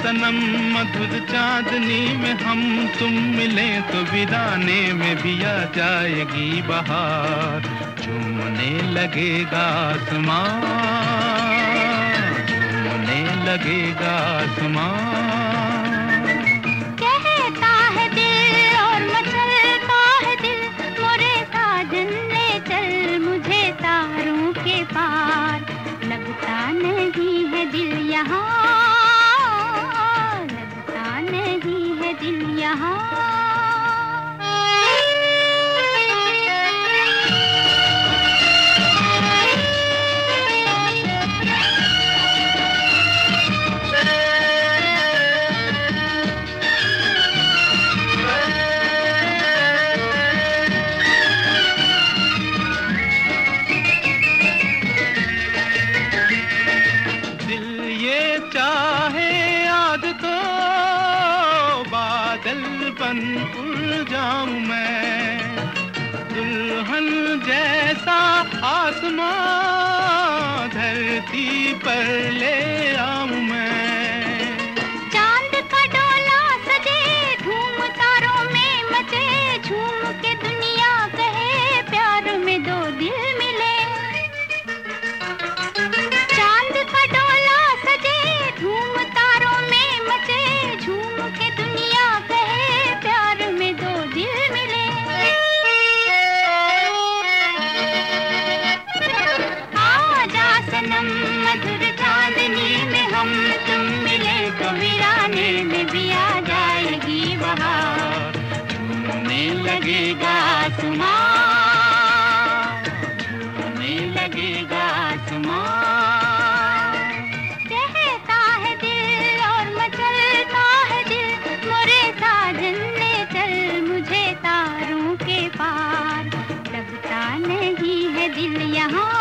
सनम मधुर चांदनी में हम तुम मिले तो वीराने में भी आ जाएगी बहार। झूमने लगेगा आसमां, झूमने लगेगा आसमां। कहता है दिल और मचलता है दिल, मोरे साजन ले चल मुझे तारों के पार। लगता नहीं है दिल यहाँ, लगता नहीं है दिल यहाँ। चाहे याद तो बादल बन उड़ जाऊं मैं, दुल्हन जैसा आसमां धरती पर ले आऊं मैं। चांद का डोला सजे धूम तारों में मचे, झूम के दुनिया कहे प्यार में दो दिल मिले। चांद का डोला सजे धूम तारों में मचे, झूम के दुनिया कहे प्यार में दो दिल मिले। आजा सनम मधुर चांदनी में हम तुम मिले तो वीराने में भी आ जाएगी बहार। झूमने लगेगा आसमां, झूमने लगेगा आसमां। कहता है दिल और मचलता है दिल, मोरे साजन ले चल मुझे तारों के पार। लगता नहीं है दिल यहाँ,